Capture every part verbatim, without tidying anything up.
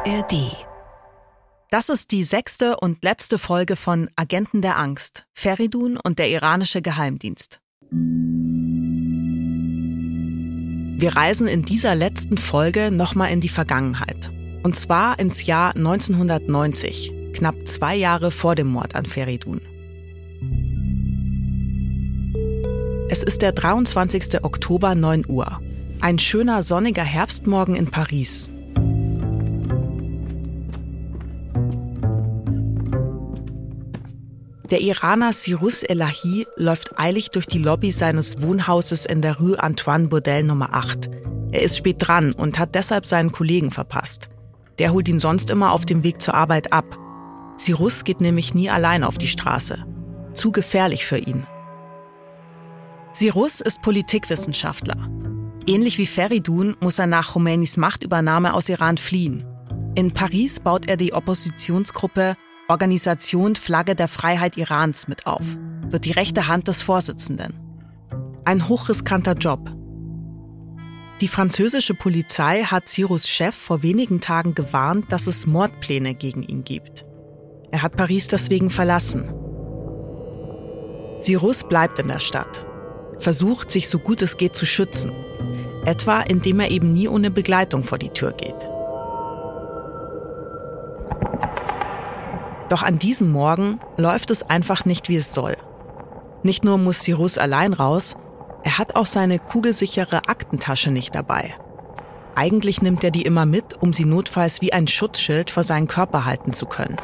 A R D. Das ist die sechste und letzte Folge von Agenten der Angst, Feridun und der iranische Geheimdienst. Wir reisen in dieser letzten Folge nochmal in die Vergangenheit. Und zwar ins Jahr neunzehnhundertneunzig, knapp zwei Jahre vor dem Mord an Feridun. Es ist der dreiundzwanzigster Oktober, neun Uhr. Ein schöner sonniger Herbstmorgen in Paris. Der Iraner Cyrus Elahi läuft eilig durch die Lobby seines Wohnhauses in der Rue Antoine Bourdelle Nummer acht. Er ist spät dran und hat deshalb seinen Kollegen verpasst. Der holt ihn sonst immer auf dem Weg zur Arbeit ab. Cyrus geht nämlich nie allein auf die Straße. Zu gefährlich für ihn. Cyrus ist Politikwissenschaftler. Ähnlich wie Feridun muss er nach Khomeinis Machtübernahme aus Iran fliehen. In Paris baut er die Oppositionsgruppe Organisation Flagge der Freiheit Irans mit auf, wird die rechte Hand des Vorsitzenden. Ein hochriskanter Job. Die französische Polizei hat Cyrus' Chef vor wenigen Tagen gewarnt, dass es Mordpläne gegen ihn gibt. Er hat Paris deswegen verlassen. Cyrus bleibt in der Stadt, versucht, sich so gut es geht zu schützen, etwa indem er eben nie ohne Begleitung vor die Tür geht. Doch an diesem Morgen läuft es einfach nicht, wie es soll. Nicht nur muss Cyrus allein raus, er hat auch seine kugelsichere Aktentasche nicht dabei. Eigentlich nimmt er die immer mit, um sie notfalls wie ein Schutzschild vor seinen Körper halten zu können.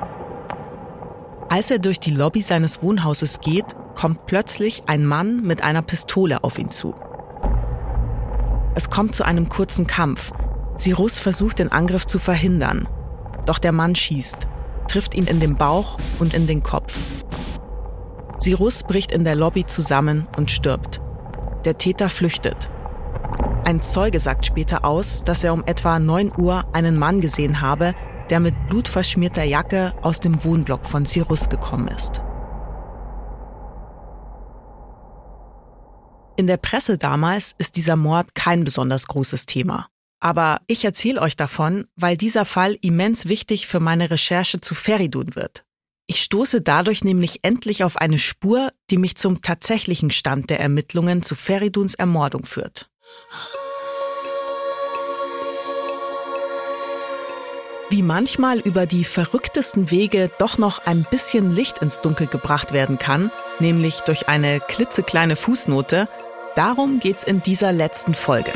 Als er durch die Lobby seines Wohnhauses geht, kommt plötzlich ein Mann mit einer Pistole auf ihn zu. Es kommt zu einem kurzen Kampf. Cyrus versucht, den Angriff zu verhindern. Doch der Mann schießt, trifft ihn in den Bauch und in den Kopf. Cyrus bricht in der Lobby zusammen und stirbt. Der Täter flüchtet. Ein Zeuge sagt später aus, dass er um etwa neun Uhr einen Mann gesehen habe, der mit blutverschmierter Jacke aus dem Wohnblock von Cyrus gekommen ist. In der Presse damals ist dieser Mord kein besonders großes Thema. Aber ich erzähle euch davon, weil dieser Fall immens wichtig für meine Recherche zu Feridun wird. Ich stoße dadurch nämlich endlich auf eine Spur, die mich zum tatsächlichen Stand der Ermittlungen zu Feriduns Ermordung führt. Wie manchmal über die verrücktesten Wege doch noch ein bisschen Licht ins Dunkel gebracht werden kann, nämlich durch eine klitzekleine Fußnote, darum geht's in dieser letzten Folge.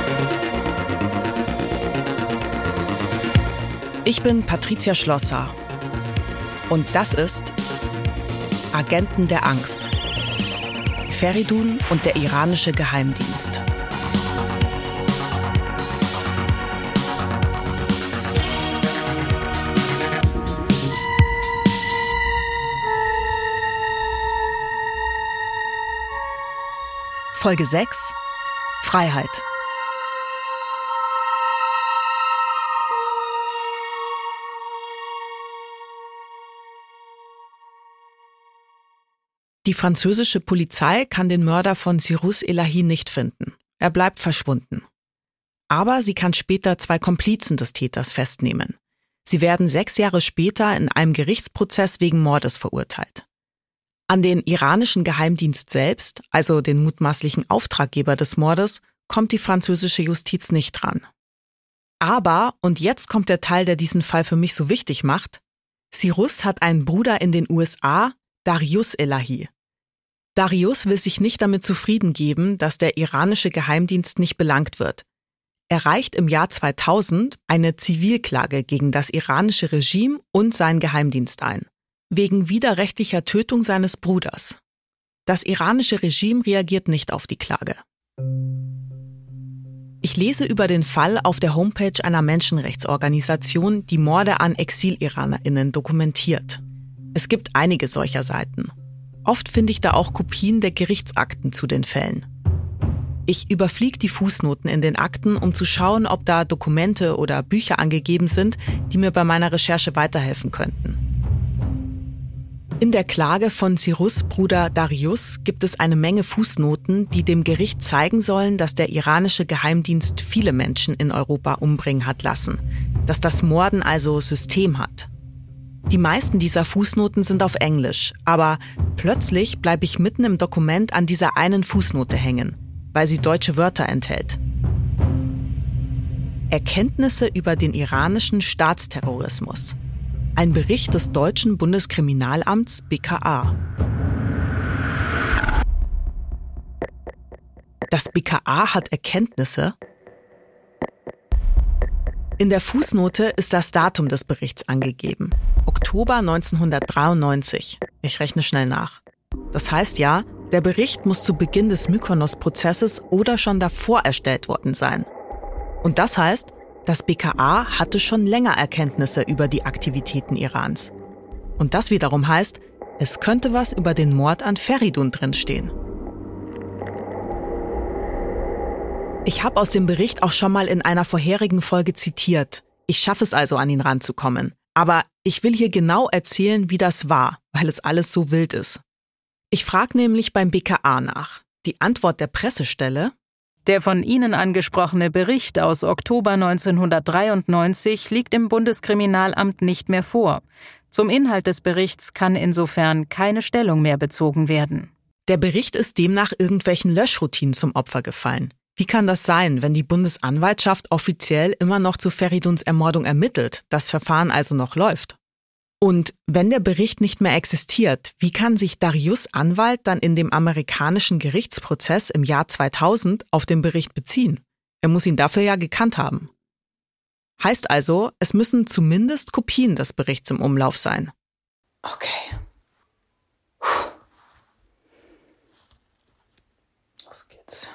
Ich bin Patricia Schlosser und das ist Agenten der Angst, Feridun und der iranische Geheimdienst. Folge sechs: Freiheit. Die französische Polizei kann den Mörder von Cyrus Elahi nicht finden. Er bleibt verschwunden. Aber sie kann später zwei Komplizen des Täters festnehmen. Sie werden sechs Jahre später in einem Gerichtsprozess wegen Mordes verurteilt. An den iranischen Geheimdienst selbst, also den mutmaßlichen Auftraggeber des Mordes, kommt die französische Justiz nicht dran. Aber, und jetzt kommt der Teil, der diesen Fall für mich so wichtig macht, Cyrus hat einen Bruder in den U S A, Darius Elahi. Darius will sich nicht damit zufrieden geben, dass der iranische Geheimdienst nicht belangt wird. Er reicht im Jahr zweitausend eine Zivilklage gegen das iranische Regime und seinen Geheimdienst ein, wegen widerrechtlicher Tötung seines Bruders. Das iranische Regime reagiert nicht auf die Klage. Ich lese über den Fall auf der Homepage einer Menschenrechtsorganisation, die Morde an Exil-IranerInnen dokumentiert. Es gibt einige solcher Seiten. Oft finde ich da auch Kopien der Gerichtsakten zu den Fällen. Ich überfliege die Fußnoten in den Akten, um zu schauen, ob da Dokumente oder Bücher angegeben sind, die mir bei meiner Recherche weiterhelfen könnten. In der Klage von Cyrus' Bruder Darius gibt es eine Menge Fußnoten, die dem Gericht zeigen sollen, dass der iranische Geheimdienst viele Menschen in Europa umbringen hat lassen. dass das Morden also System hat. Die meisten dieser Fußnoten sind auf Englisch, aber plötzlich bleibe ich mitten im Dokument an dieser einen Fußnote hängen, weil sie deutsche Wörter enthält. Erkenntnisse über den iranischen Staatsterrorismus. Ein Bericht des deutschen Bundeskriminalamts B K A. Das B K A hat Erkenntnisse? In der Fußnote ist das Datum des Berichts angegeben. Oktober neunzehnhundertdreiundneunzig. Ich rechne schnell nach. Das heißt ja, der Bericht muss zu Beginn des Mykonos-Prozesses oder schon davor erstellt worden sein. Und das heißt, das B K A hatte schon länger Erkenntnisse über die Aktivitäten Irans. Und das wiederum heißt, es könnte was über den Mord an Feridun drinstehen. Ich habe aus dem Bericht auch schon mal in einer vorherigen Folge zitiert. Ich schaffe es also, an ihn ranzukommen. Aber ich will hier genau erzählen, wie das war, weil es alles so wild ist. Ich frage nämlich beim B K A nach. Die Antwort der Pressestelle: Der von Ihnen angesprochene Bericht aus Oktober neunzehnhundertdreiundneunzig liegt im Bundeskriminalamt nicht mehr vor. Zum Inhalt des Berichts kann insofern keine Stellung mehr bezogen werden. Der Bericht ist demnach irgendwelchen Löschroutinen zum Opfer gefallen. Wie kann das sein, wenn die Bundesanwaltschaft offiziell immer noch zu Feriduns Ermordung ermittelt, das Verfahren also noch läuft? Und wenn der Bericht nicht mehr existiert, wie kann sich Darius' Anwalt dann in dem amerikanischen Gerichtsprozess im Jahr zweitausend auf den Bericht beziehen? Er muss ihn dafür ja gekannt haben. Heißt also, es müssen zumindest Kopien des Berichts im Umlauf sein. Okay. Puh. Los geht's.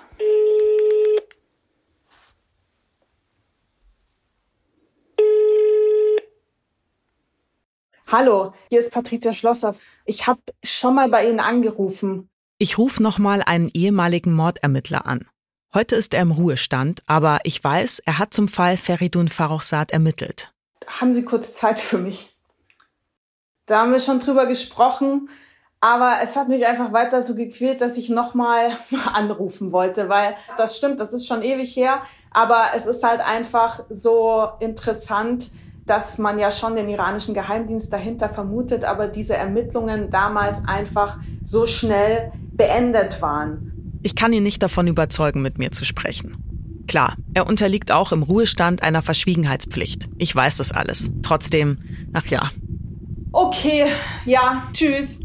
Hallo, hier ist Patricia Schlosser. Ich habe schon mal bei Ihnen angerufen. Ich rufe nochmal einen ehemaligen Mordermittler an. Heute ist er im Ruhestand, aber ich weiß, er hat zum Fall Feridun Farrokhzad ermittelt. Haben Sie kurz Zeit für mich? Da haben wir schon drüber gesprochen, aber es hat mich einfach weiter so gequält, dass ich nochmal anrufen wollte, weil das stimmt, das ist schon ewig her, aber es ist halt einfach so interessant, dass man ja schon den iranischen Geheimdienst dahinter vermutet, aber diese Ermittlungen damals einfach so schnell beendet waren. Ich kann ihn nicht davon überzeugen, mit mir zu sprechen. Klar, er unterliegt auch im Ruhestand einer Verschwiegenheitspflicht. Ich weiß das alles. Trotzdem, ach ja. Okay, ja, tschüss.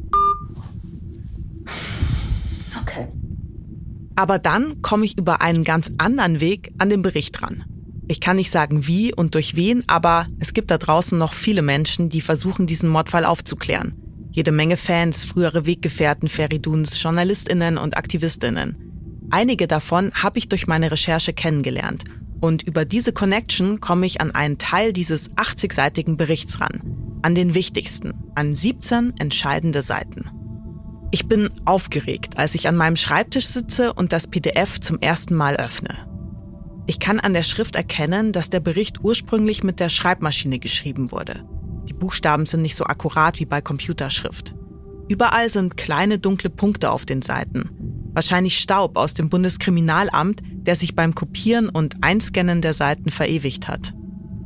Okay. Aber dann komme ich über einen ganz anderen Weg an den Bericht ran. Ich kann nicht sagen wie und durch wen, aber es gibt da draußen noch viele Menschen, die versuchen, diesen Mordfall aufzuklären. Jede Menge Fans, frühere Weggefährten Feriduns, JournalistInnen und AktivistInnen. Einige davon habe ich durch meine Recherche kennengelernt. Und über diese Connection komme ich an einen Teil dieses achtzigseitigen Berichts ran. An den wichtigsten, an siebzehn entscheidende Seiten. Ich bin aufgeregt, als ich an meinem Schreibtisch sitze und das P D F zum ersten Mal öffne. Ich kann an der Schrift erkennen, dass der Bericht ursprünglich mit der Schreibmaschine geschrieben wurde. Die Buchstaben sind nicht so akkurat wie bei Computerschrift. Überall sind kleine dunkle Punkte auf den Seiten. Wahrscheinlich Staub aus dem Bundeskriminalamt, der sich beim Kopieren und Einscannen der Seiten verewigt hat.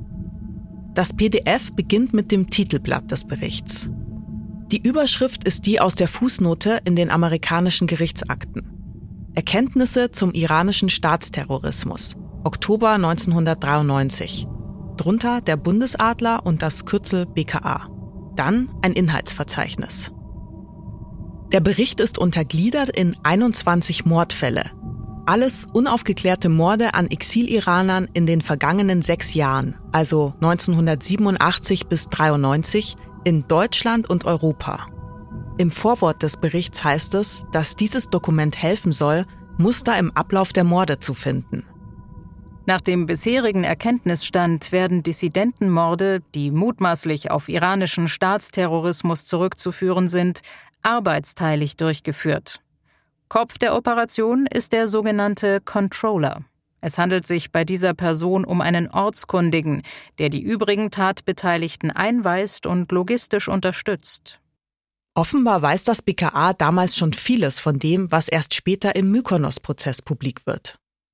Das P D F beginnt mit dem Titelblatt des Berichts. Die Überschrift ist die aus der Fußnote in den amerikanischen Gerichtsakten. Erkenntnisse zum iranischen Staatsterrorismus. Oktober neunzehnhundertdreiundneunzig. Drunter der Bundesadler und das Kürzel B K A. Dann ein Inhaltsverzeichnis. Der Bericht ist untergliedert in einundzwanzig Mordfälle. Alles unaufgeklärte Morde an Exil-Iranern in den vergangenen sechs Jahren, also neunzehnhundertsiebenundachtzig bis dreiundneunzig, in Deutschland und Europa. Im Vorwort des Berichts heißt es, dass dieses Dokument helfen soll, Muster im Ablauf der Morde zu finden. Nach dem bisherigen Erkenntnisstand werden Dissidentenmorde, die mutmaßlich auf iranischen Staatsterrorismus zurückzuführen sind, arbeitsteilig durchgeführt. Kopf der Operation ist der sogenannte Controller. Es handelt sich bei dieser Person um einen Ortskundigen, der die übrigen Tatbeteiligten einweist und logistisch unterstützt. Offenbar weiß das B K A damals schon vieles von dem, was erst später im Mykonos-Prozess publik wird.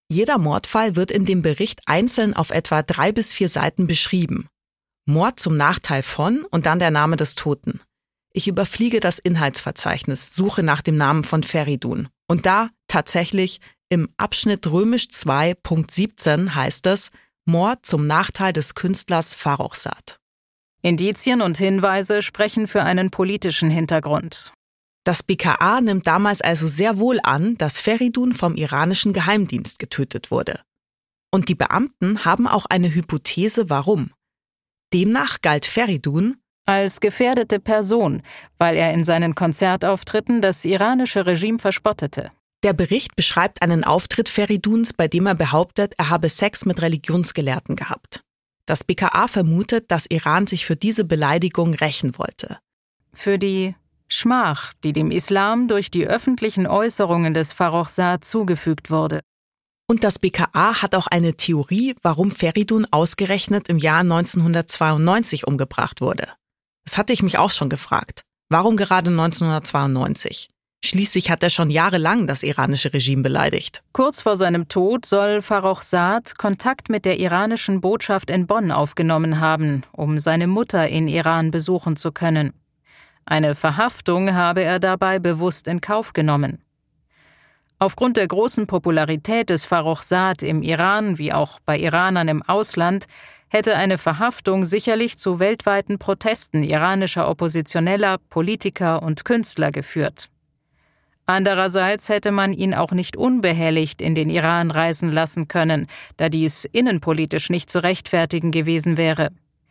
Jeder Mordfall wird in dem Bericht einzeln auf etwa drei bis vier Seiten beschrieben. Mord zum Nachteil von und dann der Name des Toten. Ich überfliege das Inhaltsverzeichnis, suche nach dem Namen von Feridun. Und da, tatsächlich, im Abschnitt römisch zwei Punkt siebzehn heißt es Mord zum Nachteil des Künstlers Farrokhzad. Indizien und Hinweise sprechen für einen politischen Hintergrund. Das B K A nimmt damals also sehr wohl an, dass Feridun vom iranischen Geheimdienst getötet wurde. Und die Beamten haben auch eine Hypothese, warum. Demnach galt Feridun als gefährdete Person, weil er in seinen Konzertauftritten das iranische Regime verspottete. Der Bericht beschreibt einen Auftritt Feriduns, bei dem er behauptet, er habe Sex mit Religionsgelehrten gehabt. Das B K A vermutet, dass Iran sich für diese Beleidigung rächen wollte. Für die Schmach, die dem Islam durch die öffentlichen Äußerungen des Farrokhzad zugefügt wurde. Und das B K A hat auch eine Theorie, warum Feridun ausgerechnet im Jahr neunzehnhundertzweiundneunzig umgebracht wurde. Das hatte ich mich auch schon gefragt. Warum gerade neunzehnhundertzweiundneunzig? Schließlich hat er schon jahrelang das iranische Regime beleidigt. Kurz vor seinem Tod soll Farrokhzad Kontakt mit der iranischen Botschaft in Bonn aufgenommen haben, um seine Mutter in Iran besuchen zu können. Eine Verhaftung habe er dabei bewusst in Kauf genommen. Aufgrund der großen Popularität des Farrokhzad im Iran wie auch bei Iranern im Ausland hätte eine Verhaftung sicherlich zu weltweiten Protesten iranischer Oppositioneller, Politiker und Künstler geführt. Andererseits hätte man ihn auch nicht unbehelligt in den Iran reisen lassen können, da dies innenpolitisch nicht zu rechtfertigen gewesen wäre.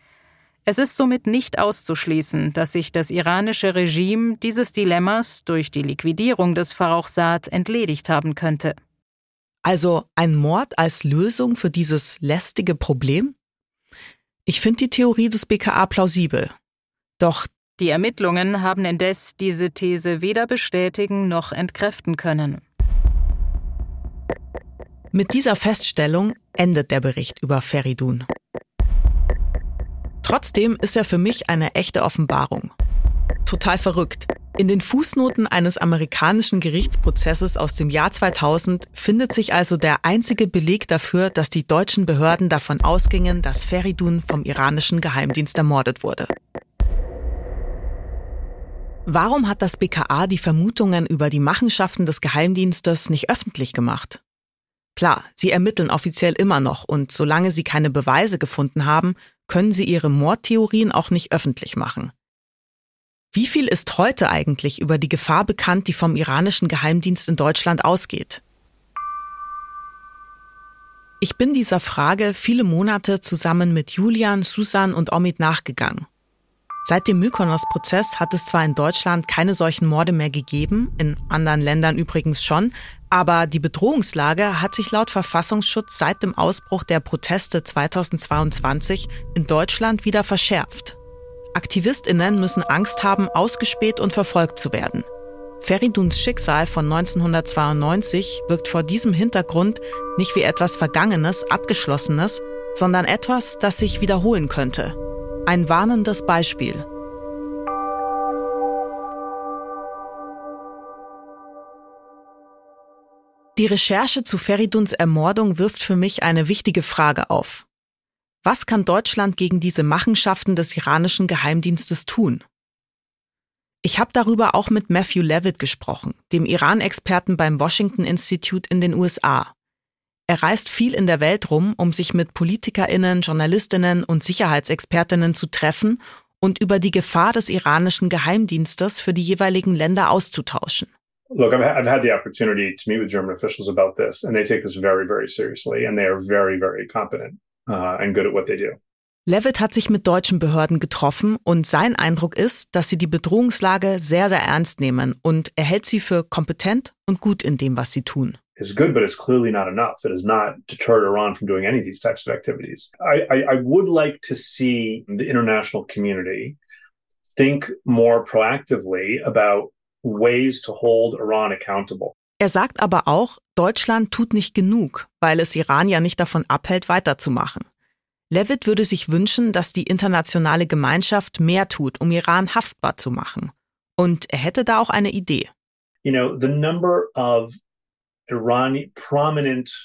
Es ist somit nicht auszuschließen, dass sich das iranische Regime dieses Dilemmas durch die Liquidierung des Farrokhzad entledigt haben könnte. Also ein Mord als Lösung für dieses lästige Problem? Ich finde die Theorie des B K A plausibel. Doch die Ermittlungen haben indes diese These weder bestätigen noch entkräften können. Mit dieser Feststellung endet der Bericht über Feridun. Trotzdem ist er für mich eine echte Offenbarung. Total verrückt. In den Fußnoten eines amerikanischen Gerichtsprozesses aus dem Jahr zweitausend findet sich also der einzige Beleg dafür, dass die deutschen Behörden davon ausgingen, dass Feridun vom iranischen Geheimdienst ermordet wurde. Warum hat das B K A die Vermutungen über die Machenschaften des Geheimdienstes nicht öffentlich gemacht? Klar, sie ermitteln offiziell immer noch und solange sie keine Beweise gefunden haben, können sie ihre Mordtheorien auch nicht öffentlich machen. Wie viel ist heute eigentlich über die Gefahr bekannt, die vom iranischen Geheimdienst in Deutschland ausgeht? Ich bin dieser Frage viele Monate zusammen mit Julian, Susan und Omid nachgegangen. Seit dem Mykonos-Prozess hat es zwar in Deutschland keine solchen Morde mehr gegeben, in anderen Ländern übrigens schon, aber die Bedrohungslage hat sich laut Verfassungsschutz seit dem Ausbruch der Proteste zweitausendzweiundzwanzig in Deutschland wieder verschärft. AktivistInnen müssen Angst haben, ausgespäht und verfolgt zu werden. Feriduns Schicksal von neunzehnhundertzweiundneunzig wirkt vor diesem Hintergrund nicht wie etwas Vergangenes, Abgeschlossenes, sondern etwas, das sich wiederholen könnte. Ein warnendes Beispiel. Die Recherche zu Feriduns Ermordung wirft für mich eine wichtige Frage auf. Was kann Deutschland gegen diese Machenschaften des iranischen Geheimdienstes tun? Ich habe darüber auch mit Matthew Levitt gesprochen, dem Iran-Experten beim Washington Institute in den U S A. Er reist viel in der Welt rum, um sich mit PolitikerInnen, JournalistInnen und Sicherheitsexpertinnen zu treffen und über die Gefahr des iranischen Geheimdienstes für die jeweiligen Länder auszutauschen. Look, I've, I've had the opportunity to meet with German officials about this, and they take this very, very seriously, and they are very, very competent uh, and good at what they do. Levitt hat sich mit deutschen Behörden getroffen und sein Eindruck ist, dass sie die Bedrohungslage sehr, sehr ernst nehmen und er hält sie für kompetent und gut in dem, was sie tun. Is good, but it's clearly not enough. It has not deterred Iran from doing any of these types of activities. I, I, I would like to see the international community think more proactively about ways to hold Iran accountable. Er sagt aber auch, Deutschland tut nicht genug, weil es Iran ja nicht davon abhält, weiterzumachen. Levitt würde sich wünschen, dass die internationale Gemeinschaft mehr tut, um Iran haftbar zu machen. Und er hätte da auch eine Idee. You know, the number of Iranian prominent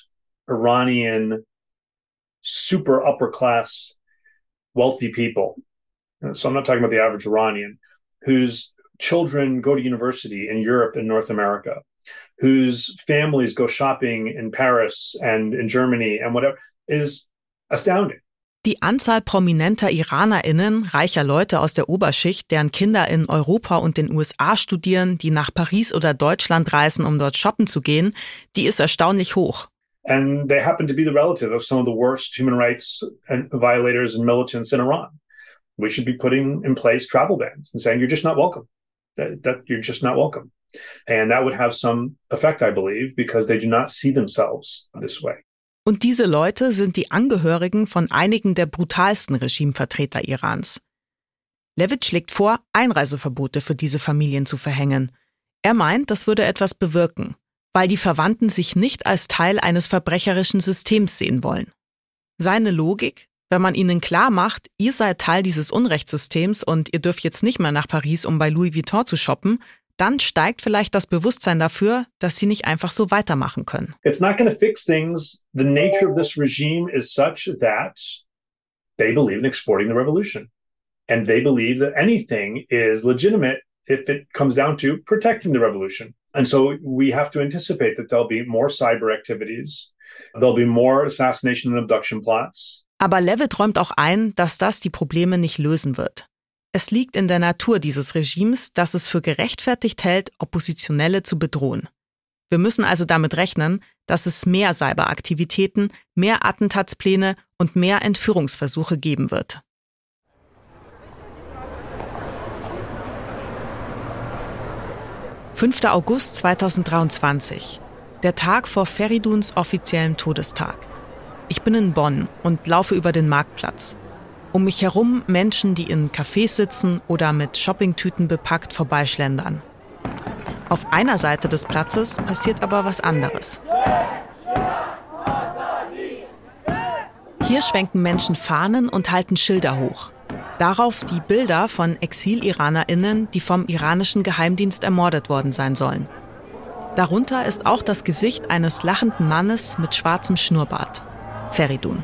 Iranian super upper class wealthy people. So I'm not talking about the average Iranian whose children go to university in Europe and North America, whose families go shopping in Paris and in Germany and whatever, is astounding. Die Anzahl prominenter IranerInnen, reicher Leute aus der Oberschicht, deren Kinder in Europa und den U S A studieren, die nach Paris oder Deutschland reisen, um dort shoppen zu gehen, die ist erstaunlich hoch. And they happen to be the relative of some of the worst human rights violators and militants in Iran. We should be putting in place travel bans and saying you're just not welcome. That, that you're just not welcome. And that would have some effect, I believe, because they do not see themselves this way. Und diese Leute sind die Angehörigen von einigen der brutalsten Regimevertreter Irans. Levit schlägt vor, Einreiseverbote für diese Familien zu verhängen. Er meint, das würde etwas bewirken, weil die Verwandten sich nicht als Teil eines verbrecherischen Systems sehen wollen. Seine Logik? Wenn man ihnen klar macht, ihr seid Teil dieses Unrechtssystems und ihr dürft jetzt nicht mehr nach Paris, um bei Louis Vuitton zu shoppen, dann steigt vielleicht das Bewusstsein dafür, dass sie nicht einfach so weitermachen können. It's not going to fix things. The nature of this regime is such that they believe in exporting the revolution. And they believe that anything is legitimate if it comes down to protecting the revolution. And so we have to anticipate that there'll be more cyber activities. There'll be more assassination and abduction plots. Aber Levit räumt auch ein, dass das die Probleme nicht lösen wird. Es liegt in der Natur dieses Regimes, dass es für gerechtfertigt hält, Oppositionelle zu bedrohen. Wir müssen also damit rechnen, dass es mehr Cyberaktivitäten, mehr Attentatspläne und mehr Entführungsversuche geben wird. fünfter August zweitausenddreiundzwanzig, der Tag vor Feriduns offiziellem Todestag. Ich bin in Bonn und laufe über den Marktplatz. Um mich herum Menschen, die in Cafés sitzen oder mit Shoppingtüten bepackt vorbeischlendern. Auf einer Seite des Platzes passiert aber was anderes. Hier schwenken Menschen Fahnen und halten Schilder hoch. Darauf die Bilder von Exil-IranerInnen, die vom iranischen Geheimdienst ermordet worden sein sollen. Darunter ist auch das Gesicht eines lachenden Mannes mit schwarzem Schnurrbart. Feridun.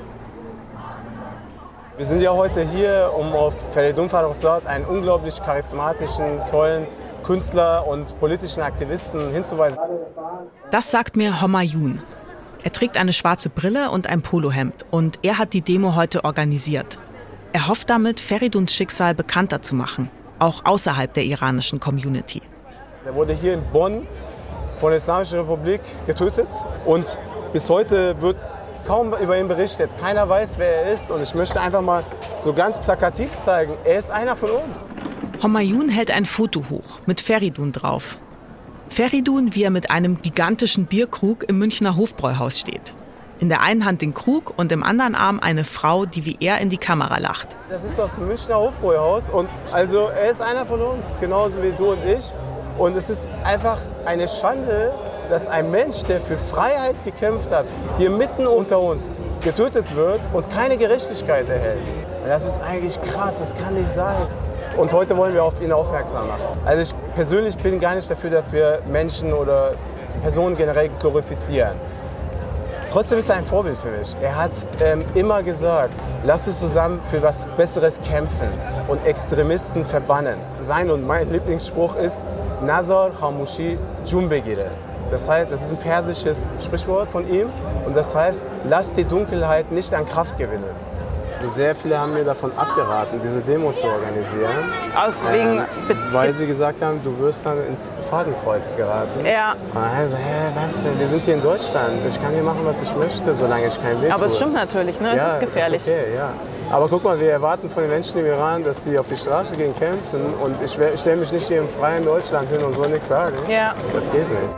Wir sind ja heute hier, um auf Feridun Farrokhzad, einen unglaublich charismatischen, tollen Künstler und politischen Aktivisten hinzuweisen. Das sagt mir Homayoun. Er trägt eine schwarze Brille und ein Polohemd und er hat die Demo heute organisiert. Er hofft damit, Feriduns Schicksal bekannter zu machen, auch außerhalb der iranischen Community. Er wurde hier in Bonn von der Islamischen Republik getötet und bis heute wird kaum über ihn berichtet. Keiner weiß, wer er ist und ich möchte einfach mal so ganz plakativ zeigen, er ist einer von uns. Homayoun hält ein Foto hoch mit Feridun drauf. Feridun, wie er mit einem gigantischen Bierkrug im Münchner Hofbräuhaus steht. In der einen Hand den Krug und im anderen Arm eine Frau, die wie er in die Kamera lacht. Das ist aus dem Münchner Hofbräuhaus und also er ist einer von uns, genauso wie du und ich. Und es ist einfach eine Schande, dass ein Mensch, der für Freiheit gekämpft hat, hier mitten unter uns getötet wird und keine Gerechtigkeit erhält. Das ist eigentlich krass, das kann nicht sein. Und heute wollen wir auf ihn aufmerksam machen. Also ich persönlich bin gar nicht dafür, dass wir Menschen oder Personen generell glorifizieren. Trotzdem ist er ein Vorbild für mich. Er hat ähm, immer gesagt, lasst uns zusammen für was Besseres kämpfen und Extremisten verbannen. Sein und mein Lieblingsspruch ist, Nazar Khamushi Jum begire. Das heißt, das ist ein persisches Sprichwort von ihm und das heißt, lasst die Dunkelheit nicht an Kraft gewinnen. Also sehr viele haben mir davon abgeraten, diese Demo zu organisieren. Aus wegen ähm, weil sie gesagt haben, du wirst dann ins Fadenkreuz geraten. Ja. Und dann haben sie gesagt, hä, was denn? Wir sind hier in Deutschland. Ich kann hier machen, was ich möchte, solange ich kein Weh tue. Aber es stimmt natürlich, ne? Ja, es ist gefährlich. Ist okay, ja. Aber guck mal, wir erwarten von den Menschen im Iran, dass sie auf die Straße gehen, kämpfen. Und ich, ich stelle mich nicht hier im freien Deutschland hin und soll nichts sagen. Ja. Das geht nicht.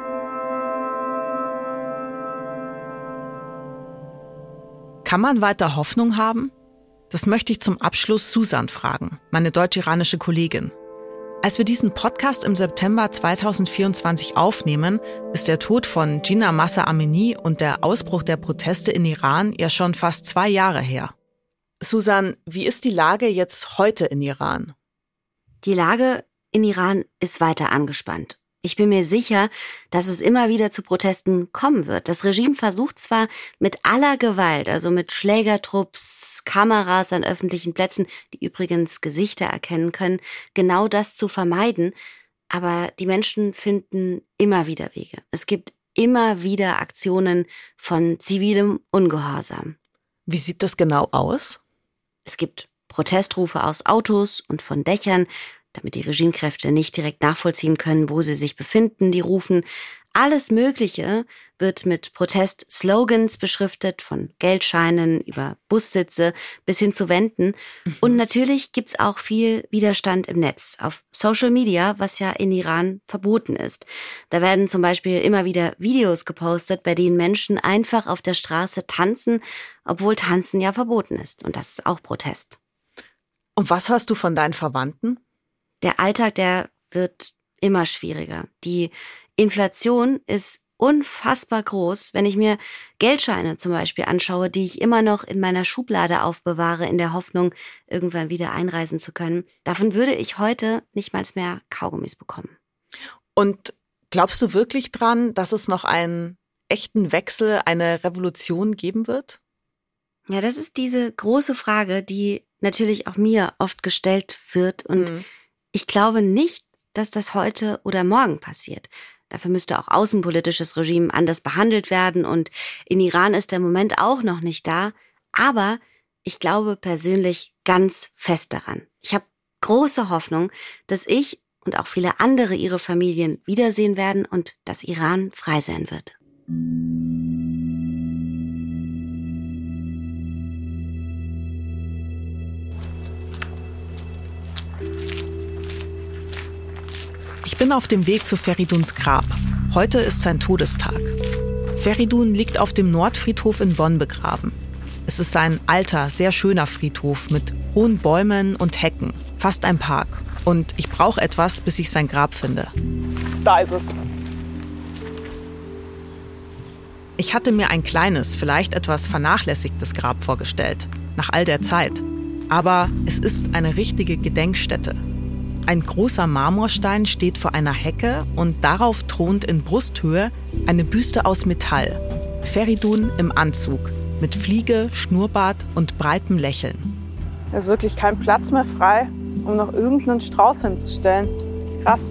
Kann man weiter Hoffnung haben? Das möchte ich zum Abschluss Susan fragen, meine deutsch-iranische Kollegin. Als wir diesen Podcast im September zweitausendvierundzwanzig aufnehmen, ist der Tod von Jina Mahsa Amini und der Ausbruch der Proteste in Iran ja schon fast zwei Jahre her. Susan, wie ist die Lage jetzt heute in Iran? Die Lage in Iran ist weiter angespannt. Ich bin mir sicher, dass es immer wieder zu Protesten kommen wird. Das Regime versucht zwar mit aller Gewalt, also mit Schlägertrupps, Kameras an öffentlichen Plätzen, die übrigens Gesichter erkennen können, genau das zu vermeiden. Aber die Menschen finden immer wieder Wege. Es gibt immer wieder Aktionen von zivilem Ungehorsam. Wie sieht das genau aus? Es gibt Protestrufe aus Autos und von Dächern, damit die Regimekräfte nicht direkt nachvollziehen können, wo sie sich befinden, die rufen. Alles Mögliche wird mit Protestslogans beschriftet, von Geldscheinen über Bussitze bis hin zu Wänden. Mhm. Und natürlich gibt's auch viel Widerstand im Netz, auf Social Media, was ja in Iran verboten ist. Da werden zum Beispiel immer wieder Videos gepostet, bei denen Menschen einfach auf der Straße tanzen, obwohl Tanzen ja verboten ist. Und das ist auch Protest. Und was hörst du von deinen Verwandten? Der Alltag, der wird immer schwieriger. Die Inflation ist unfassbar groß. Wenn ich mir Geldscheine zum Beispiel anschaue, die ich immer noch in meiner Schublade aufbewahre, in der Hoffnung, irgendwann wieder einreisen zu können, davon würde ich heute nicht mal mehr Kaugummis bekommen. Und glaubst du wirklich dran, dass es noch einen echten Wechsel, eine Revolution geben wird? Ja, das ist diese große Frage, die natürlich auch mir oft gestellt wird. Und mhm. ich glaube nicht, dass das heute oder morgen passiert. Dafür müsste auch außenpolitisches Regime anders behandelt werden. Und in Iran ist der Moment auch noch nicht da. Aber ich glaube persönlich ganz fest daran. Ich habe große Hoffnung, dass ich und auch viele andere ihre Familien wiedersehen werden und dass Iran frei sein wird. Ich bin auf dem Weg zu Feriduns Grab. Heute ist sein Todestag. Feridun liegt auf dem Nordfriedhof in Bonn begraben. Es ist ein alter, sehr schöner Friedhof mit hohen Bäumen und Hecken. Fast ein Park. Und ich brauche etwas, bis ich sein Grab finde. Da ist es. Ich hatte mir ein kleines, vielleicht etwas vernachlässigtes Grab vorgestellt. Nach all der Zeit. Aber es ist eine richtige Gedenkstätte. Ein großer Marmorstein steht vor einer Hecke und darauf thront in Brusthöhe eine Büste aus Metall. Feridun im Anzug, mit Fliege, Schnurrbart und breitem Lächeln. Es ist wirklich kein Platz mehr frei, um noch irgendeinen Strauß hinzustellen. Krass.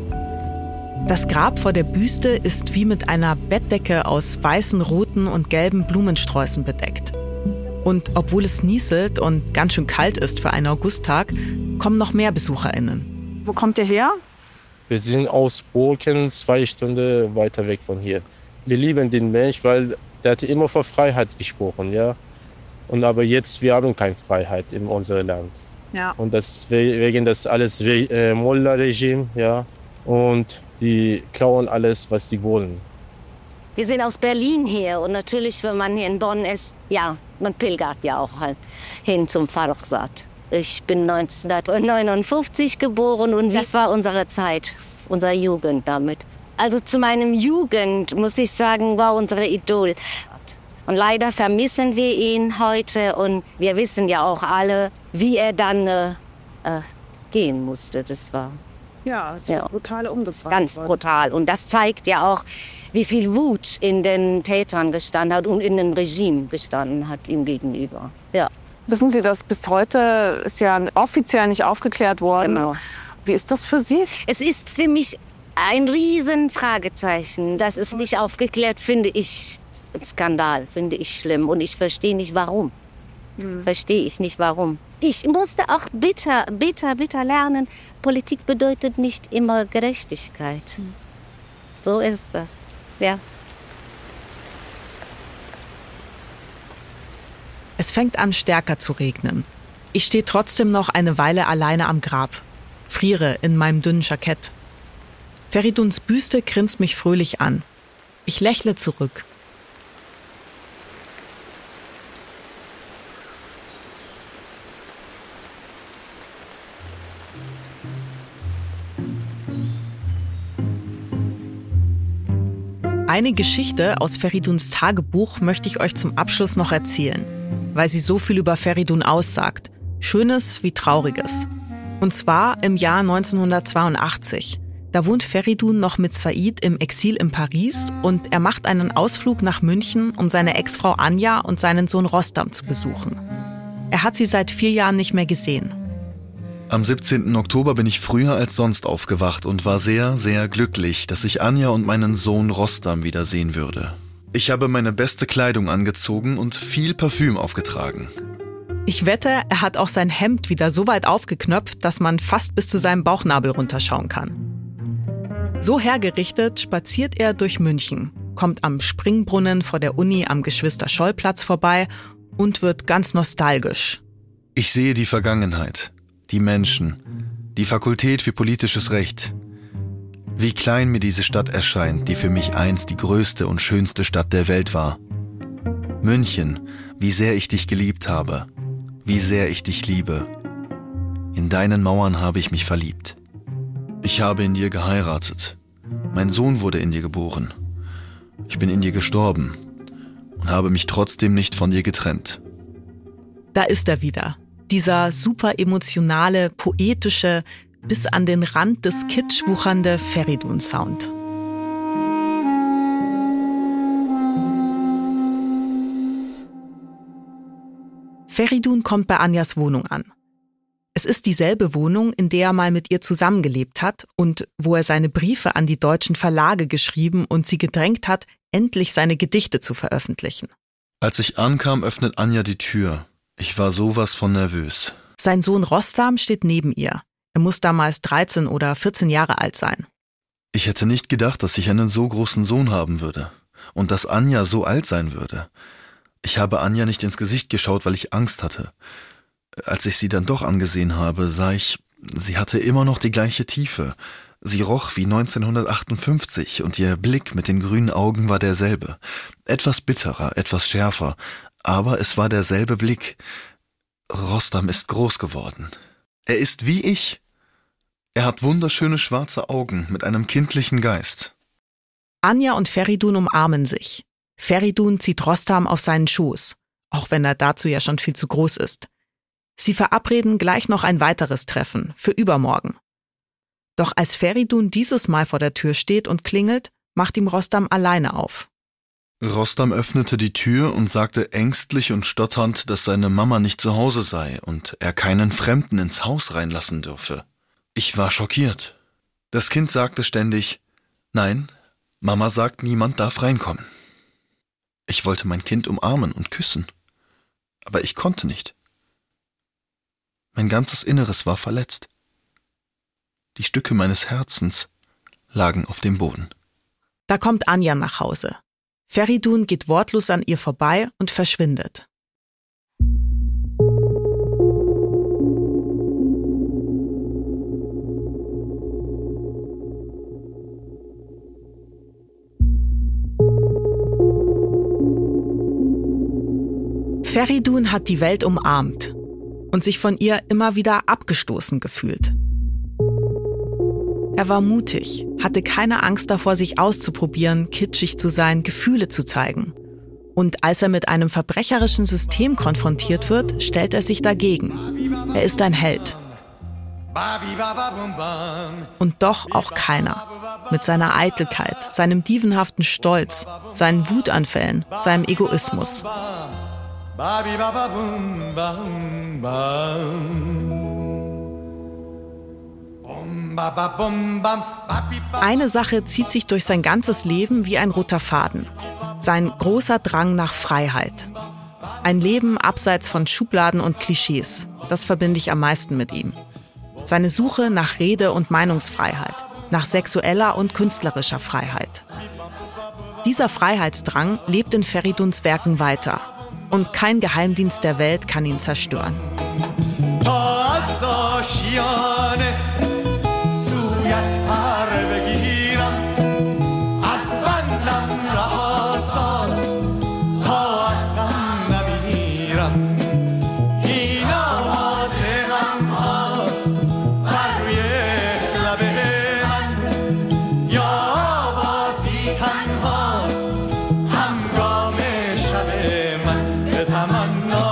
Das Grab vor der Büste ist wie mit einer Bettdecke aus weißen, roten und gelben Blumensträußen bedeckt. Und obwohl es nieselt und ganz schön kalt ist für einen Augusttag, kommen noch mehr BesucherInnen. Wo kommt ihr her? Wir sind aus Borken, zwei Stunden weiter weg von hier. Wir lieben den Mensch, weil der hat immer von Freiheit gesprochen, ja. Und aber jetzt, wir haben keine Freiheit in unserem Land. Ja. Und deswegen das alles äh, Mullah-Regime, ja. Und die klauen alles, was sie wollen. Wir sind aus Berlin her und natürlich, wenn man hier in Bonn ist, ja, man pilgert ja auch halt hin zum Farrokhzad. Ich bin neunzehnhundertneunundfünfzig geboren und das war unsere Zeit, unsere Jugend damit. Also zu meinem Jugend, muss ich sagen, war unsere Idol. Und leider vermissen wir ihn heute und wir wissen ja auch alle, wie er dann äh, äh, gehen musste. Das war ja, so ja. brutale Umgebracht. Ganz brutal. Und das zeigt ja auch, wie viel Wut in den Tätern gestanden hat und in dem Regime gestanden hat ihm gegenüber. Ja. Wissen Sie, das bis heute ist ja offiziell nicht aufgeklärt worden. Genau. Wie ist das für Sie? Es ist für mich ein riesen Fragezeichen. Das ist nicht aufgeklärt, finde ich ein Skandal, finde ich schlimm. Und ich verstehe nicht, warum. Hm. Verstehe ich nicht, warum. Ich musste auch bitter, bitter, bitter lernen, Politik bedeutet nicht immer Gerechtigkeit. Hm. So ist das, ja. Es fängt an, stärker zu regnen. Ich stehe trotzdem noch eine Weile alleine am Grab, friere in meinem dünnen Jackett. Feriduns Büste grinst mich fröhlich an. Ich lächle zurück. Eine Geschichte aus Feriduns Tagebuch möchte ich euch zum Abschluss noch erzählen, weil sie so viel über Feridun aussagt. Schönes wie Trauriges. Und zwar im Jahr neunzehnhundertzweiundachtzig. Da wohnt Feridun noch mit Said im Exil in Paris und er macht einen Ausflug nach München, um seine Ex-Frau Anja und seinen Sohn Rostam zu besuchen. Er hat sie seit vier Jahren nicht mehr gesehen. Am siebzehnten Oktober bin ich früher als sonst aufgewacht und war sehr, sehr glücklich, dass ich Anja und meinen Sohn Rostam wiedersehen würde. Ich habe meine beste Kleidung angezogen und viel Parfüm aufgetragen. Ich wette, er hat auch sein Hemd wieder so weit aufgeknöpft, dass man fast bis zu seinem Bauchnabel runterschauen kann. So hergerichtet spaziert er durch München, kommt am Springbrunnen vor der Uni am Geschwister-Scholl-Platz vorbei und wird ganz nostalgisch. Ich sehe die Vergangenheit, die Menschen, die Fakultät für politisches Recht. Wie klein mir diese Stadt erscheint, die für mich einst die größte und schönste Stadt der Welt war. München, wie sehr ich dich geliebt habe, wie sehr ich dich liebe. In deinen Mauern habe ich mich verliebt. Ich habe in dir geheiratet. Mein Sohn wurde in dir geboren. Ich bin in dir gestorben und habe mich trotzdem nicht von dir getrennt. Da ist er wieder. Dieser super emotionale, poetische, bis an den Rand des Kitsch wuchernde Feridun-Sound. Feridun kommt bei Anjas Wohnung an. Es ist dieselbe Wohnung, in der er mal mit ihr zusammengelebt hat und wo er seine Briefe an die deutschen Verlage geschrieben und sie gedrängt hat, endlich seine Gedichte zu veröffentlichen. Als ich ankam, öffnet Anja die Tür. Ich war sowas von nervös. Sein Sohn Rostam steht neben ihr. Er muss damals dreizehn oder vierzehn Jahre alt sein. Ich hätte nicht gedacht, dass ich einen so großen Sohn haben würde und dass Anja so alt sein würde. Ich habe Anja nicht ins Gesicht geschaut, weil ich Angst hatte. Als ich sie dann doch angesehen habe, sah ich, sie hatte immer noch die gleiche Tiefe. Sie roch wie neunzehnhundertachtundfünfzig und ihr Blick mit den grünen Augen war derselbe. Etwas bitterer, etwas schärfer, aber es war derselbe Blick. Rostam ist groß geworden. Er ist wie ich. Er hat wunderschöne schwarze Augen mit einem kindlichen Geist. Anja und Feridun umarmen sich. Feridun zieht Rostam auf seinen Schoß, auch wenn er dazu ja schon viel zu groß ist. Sie verabreden gleich noch ein weiteres Treffen, für übermorgen. Doch als Feridun dieses Mal vor der Tür steht und klingelt, macht ihm Rostam alleine auf. Rostam öffnete die Tür und sagte ängstlich und stotternd, dass seine Mama nicht zu Hause sei und er keinen Fremden ins Haus reinlassen dürfe. Ich war schockiert. Das Kind sagte ständig, nein, Mama sagt, niemand darf reinkommen. Ich wollte mein Kind umarmen und küssen, aber ich konnte nicht. Mein ganzes Inneres war verletzt. Die Stücke meines Herzens lagen auf dem Boden. Da kommt Anja nach Hause. Feridun geht wortlos an ihr vorbei und verschwindet. Feridun hat die Welt umarmt und sich von ihr immer wieder abgestoßen gefühlt. Er war mutig, hatte keine Angst davor, sich auszuprobieren, kitschig zu sein, Gefühle zu zeigen. Und als er mit einem verbrecherischen System konfrontiert wird, stellt er sich dagegen. Er ist ein Held. Und doch auch keiner. Mit seiner Eitelkeit, seinem dievenhaften Stolz, seinen Wutanfällen, seinem Egoismus. Eine Sache zieht sich durch sein ganzes Leben wie ein roter Faden. Sein großer Drang nach Freiheit. Ein Leben abseits von Schubladen und Klischees. Das verbinde ich am meisten mit ihm. Seine Suche nach Rede- und Meinungsfreiheit. Nach sexueller und künstlerischer Freiheit. Dieser Freiheitsdrang lebt in Feriduns Werken weiter. Und kein Geheimdienst der Welt kann ihn zerstören.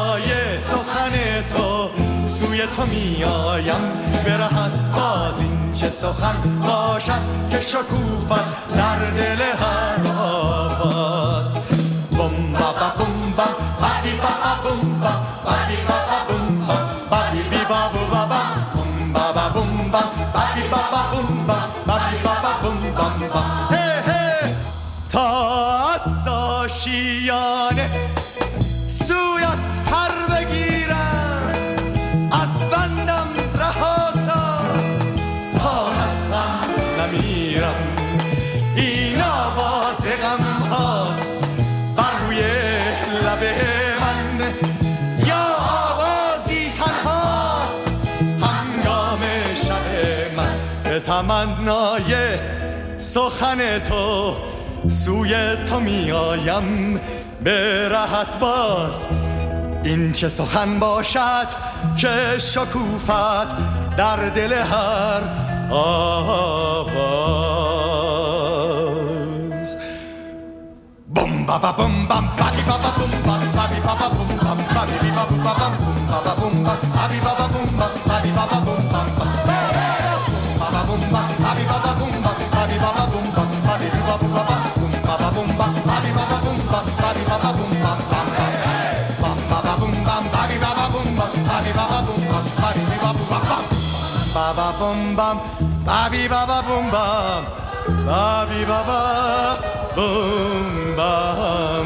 تو میایم به راحت باز این چه سخن باشد که شکوفد در دل هر آواز بوم بابا بوم بام بابی بابا بوم بام بابی بابا بوم بام بابی بی بابا بابا بوم بابا بوم بام بابی بابا بوم بام بابی بابا بوم بام بام هی هی تا از آشیانه سویت پر بگیرم از بندم رهاساز تا از غم نمیرم این آواز غم هاست بر روی لب من یا آوازی تنهاست هنگام شب من به تمنای سخن تو سوی تو می آیم به راحت باز این چه سخن باشد که شکوفت در دل هر آواز بوم بابا بوم بام بابی بابا بوم بام بابی بابا بوم بام بابی بابا بابا بوم بابا بوم بام بابی بابا بوم بام بابی بابا بوم بام بابا بوم بام بابی بابا بوم بام بابی بابا بوم بام بابی بابا بابا بوم بابا بوم بام بابی بابا بوم بام بابی بابا بوم بام بابا بوم بام بابی بابا بوم بام بابی بابا بوم بام بابی بابا بوم بابا بوم بام بابی بابا بوم بام بابی بابا بوم بام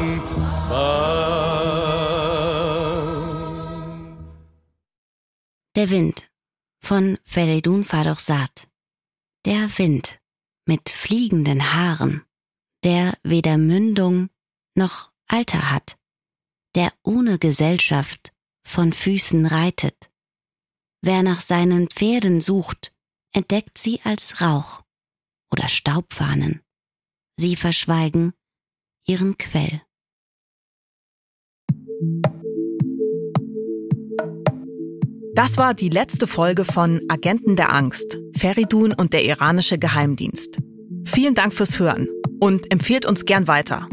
Der Wind von Feridun Farrokhzad. Der Wind mit fliegenden Haaren, der weder Mündung noch Alter hat, der ohne Gesellschaft von Füßen reitet. Wer nach seinen Pferden sucht, entdeckt sie als Rauch oder Staubfahnen. Sie verschweigen ihren Quell. Das war die letzte Folge von Agenten der Angst, Feridun und der iranische Geheimdienst. Vielen Dank fürs Hören und empfehlt uns gern weiter.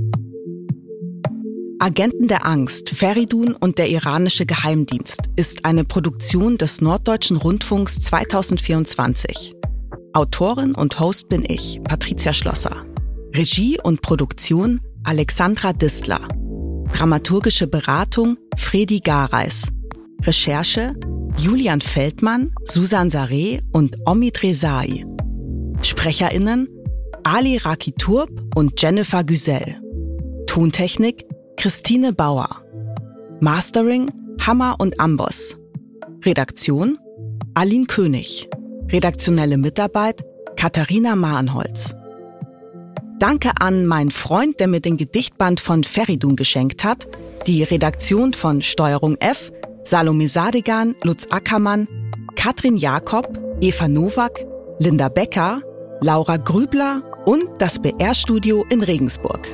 Agenten der Angst, Feridun und der iranische Geheimdienst ist eine Produktion des Norddeutschen Rundfunks zweitausendvierundzwanzig. Autorin und Host bin ich, Patricia Schlosser. Regie und Produktion Alexandra Distler. Dramaturgische Beratung Fredi Gareis. Recherche Julian Feldmann, Susan Sareh und Omid Rezai. SprecherInnen Ali Rakiturb und Jennifer Güsell. Tontechnik Christine Bauer. Mastering Hammer und Amboss. Redaktion Aline König. Redaktionelle Mitarbeit Katharina Mahenholz. Danke an meinen Freund, der mir den Gedichtband von Feridun geschenkt hat, die Redaktion von Steuerung F, Salome Sadegan, Lutz Ackermann, Katrin Jakob, Eva Nowak, Linda Becker, Laura Grübler und das B R-Studio in Regensburg.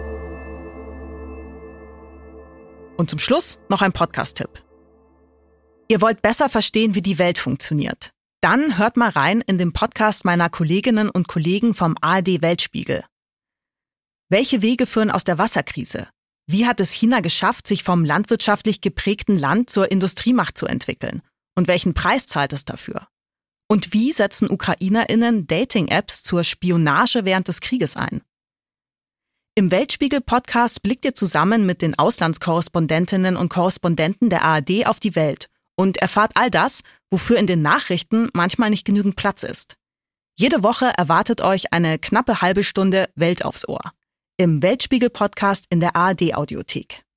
Und zum Schluss noch ein Podcast-Tipp. Ihr wollt besser verstehen, wie die Welt funktioniert? Dann hört mal rein in den Podcast meiner Kolleginnen und Kollegen vom A R D-Weltspiegel. Welche Wege führen aus der Wasserkrise? Wie hat es China geschafft, sich vom landwirtschaftlich geprägten Land zur Industriemacht zu entwickeln? Und welchen Preis zahlt es dafür? Und wie setzen UkrainerInnen Dating-Apps zur Spionage während des Krieges ein? Im Weltspiegel-Podcast blickt ihr zusammen mit den Auslandskorrespondentinnen und Korrespondenten der A R D auf die Welt und erfahrt all das, wofür in den Nachrichten manchmal nicht genügend Platz ist. Jede Woche erwartet euch eine knappe halbe Stunde Welt aufs Ohr. Im Weltspiegel-Podcast in der A R D-Audiothek.